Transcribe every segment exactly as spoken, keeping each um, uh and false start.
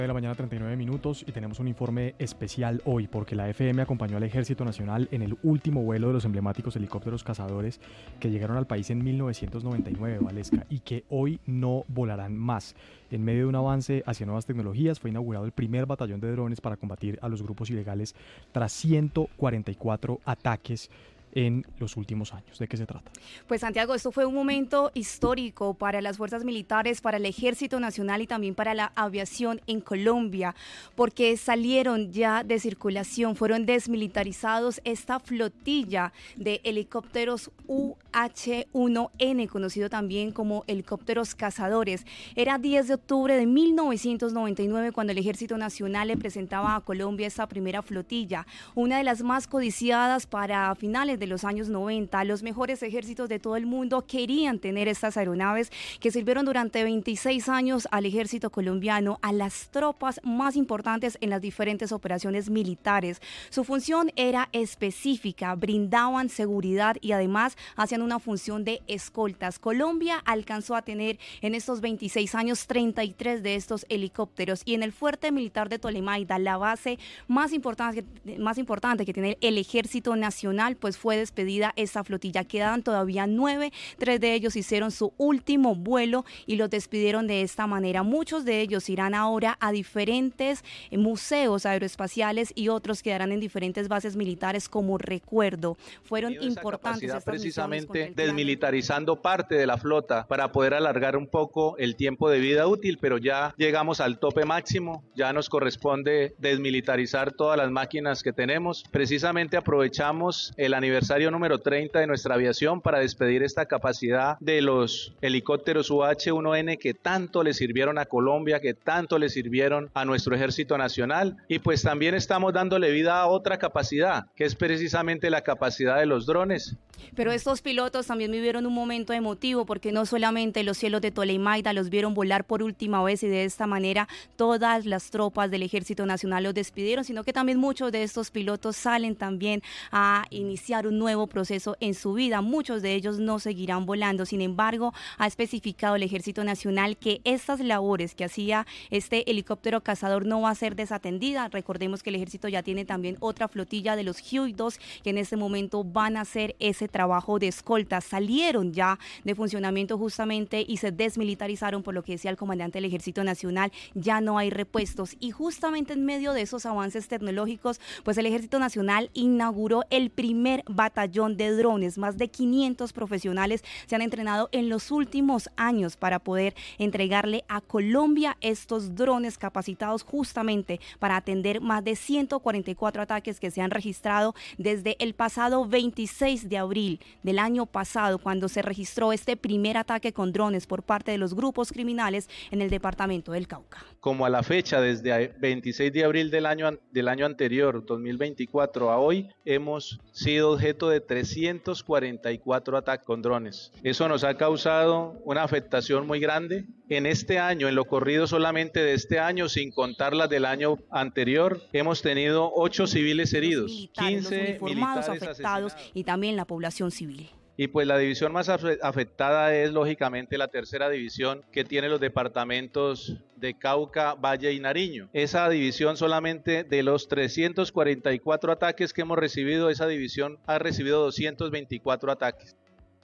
De la mañana, treinta y nueve minutos, y tenemos un informe especial hoy porque la F M acompañó al Ejército Nacional en el último vuelo de los emblemáticos helicópteros cazadores que llegaron al país en mil novecientos noventa y nueve, Valesca, y que hoy no volarán más. En medio de un avance hacia nuevas tecnologías fue inaugurado el primer batallón de drones para combatir a los grupos ilegales tras ciento cuarenta y cuatro ataques en los últimos años. ¿De qué se trata? Pues Santiago, esto fue un momento histórico para las fuerzas militares, para el Ejército Nacional y también para la aviación en Colombia, porque salieron ya de circulación, fueron desmilitarizados esta flotilla de helicópteros U H uno N, conocido también como helicópteros cazadores. Era diez de octubre de mil novecientos noventa y nueve cuando el Ejército Nacional le presentaba a Colombia esta primera flotilla, una de las más codiciadas para finales de los años noventa. Los mejores ejércitos de todo el mundo querían tener estas aeronaves que sirvieron durante veintiséis años al ejército colombiano, a las tropas más importantes en las diferentes operaciones militares. Su función era específica, brindaban seguridad y además hacían una función de escoltas. Colombia alcanzó a tener en estos veintiséis años treinta y tres de estos helicópteros, y en el fuerte militar de Tolemaida, la base más importante, más importante que tiene el Ejército Nacional, pues fue despedida esta flotilla. Quedaban todavía nueve, tres de ellos hicieron su último vuelo y los despidieron de esta manera. Muchos de ellos irán ahora a diferentes museos aeroespaciales y otros quedarán en diferentes bases militares como recuerdo. Fueron importantes estas precisamente desmilitarizando parte de la flota para poder alargar un poco el tiempo de vida útil, pero ya llegamos al tope máximo, ya nos corresponde desmilitarizar todas las máquinas que tenemos. Precisamente aprovechamos el aniversario número treinta de nuestra aviación para despedir esta capacidad de los helicópteros U H uno N que tanto le sirvieron a Colombia, que tanto le sirvieron a nuestro Ejército Nacional, y pues también estamos dándole vida a otra capacidad, que es precisamente la capacidad de los drones. Pero estos pilotos también vivieron un momento emotivo, porque no solamente los cielos de Tolemaida los vieron volar por última vez y de esta manera todas las tropas del Ejército Nacional los despidieron, sino que también muchos de estos pilotos salen también a iniciar un nuevo proceso en su vida. Muchos de ellos no seguirán volando. Sin embargo, ha especificado el Ejército Nacional que estas labores que hacía este helicóptero cazador no va a ser desatendida. Recordemos que el Ejército ya tiene también otra flotilla de los Huey dos que en este momento van a hacer ese trabajo de escolta. Salieron ya de funcionamiento justamente y se desmilitarizaron, por lo que decía el comandante del Ejército Nacional, ya no hay repuestos. Y justamente en medio de esos avances tecnológicos, pues el Ejército Nacional inauguró el primer batallón de drones. Más de quinientos profesionales se han entrenado en los últimos años para poder entregarle a Colombia estos drones capacitados justamente para atender más de ciento cuarenta y cuatro ataques que se han registrado desde el pasado veintiséis de abril del año pasado, cuando se registró este primer ataque con drones por parte de los grupos criminales en el departamento del Cauca. Como a la fecha, desde veintiséis de abril del año, del año anterior, dos mil veinticuatro, a hoy, hemos sido objeto de trescientos cuarenta y cuatro ataques con drones. Eso nos ha causado una afectación muy grande. En este año, en lo corrido solamente de este año, sin contar las del año anterior, hemos tenido ocho civiles heridos, los militares, quince los uniformados militares afectados asesinados. Y también la población civil. Y pues la división más afectada es lógicamente la tercera división, que tiene los departamentos de Cauca, Valle y Nariño. Esa división, solamente de los trescientos cuarenta y cuatro ataques que hemos recibido, esa división ha recibido doscientos veinticuatro ataques.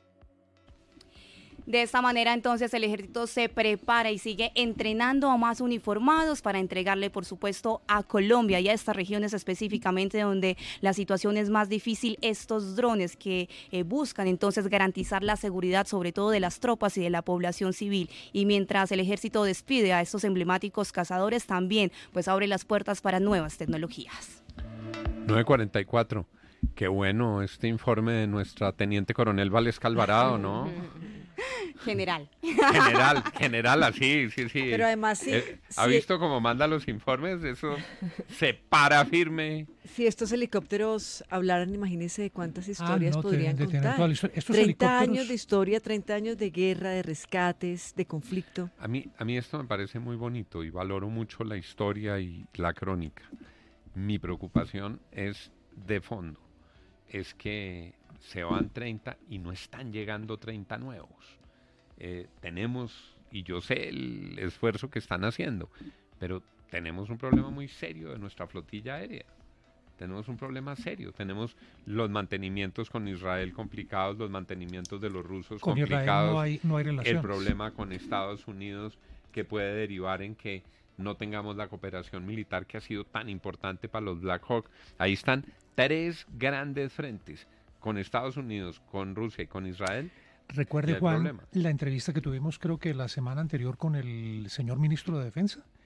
De esta manera, entonces, el ejército se prepara y sigue entrenando a más uniformados para entregarle, por supuesto, a Colombia y a estas regiones específicamente donde la situación es más difícil, estos drones que eh, buscan entonces garantizar la seguridad, sobre todo de las tropas y de la población civil. Y mientras el ejército despide a estos emblemáticos cazadores, también pues abre las puertas para nuevas tecnologías. nueve cuarenta y cuatro. Qué bueno este informe de nuestra teniente coronel Valesca Alvarado, ¿no? General. General, general, así, sí, sí. Pero además sí. Eh, ¿Ha sí. visto cómo manda los informes? Eso se para firme. Si estos helicópteros hablaran, imagínense de cuántas historias ah, no, podrían de, de contar. Toda la historia. Estos treinta helicópteros... años de historia, treinta años de guerra, de rescates, de conflicto. A mí, a mí esto me parece muy bonito y valoro mucho la historia y la crónica. Mi preocupación es de fondo. Es que se van treinta y no están llegando treinta nuevos. Eh, tenemos, y yo sé el esfuerzo que están haciendo, pero tenemos un problema muy serio de nuestra flotilla aérea. Tenemos un problema serio. Tenemos los mantenimientos con Israel complicados, los mantenimientos de los rusos con complicados. Israel no hay, no hay relaciones. El problema con Estados Unidos que puede derivar en que no tengamos la cooperación militar que ha sido tan importante para los Black Hawk. Ahí están tres grandes frentes, con Estados Unidos, con Rusia y con Israel. Recuerde, Juan, problema. la entrevista que tuvimos creo que la semana anterior con el señor ministro de Defensa,